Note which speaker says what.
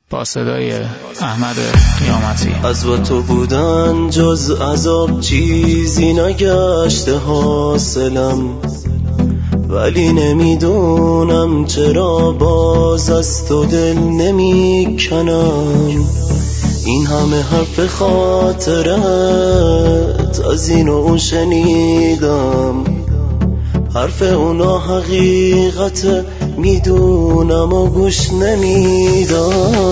Speaker 1: با صدای احمد قیامتی.
Speaker 2: از با تو بودن جز عذاب چیزی نگشته حاصلم، ولی نمیدونم چرا باز از تو دل نمیکنم. این همه حرف خاطرت از این و اون شنیدم، حرف اونا حقیقت میدونم و گوش نمیدم.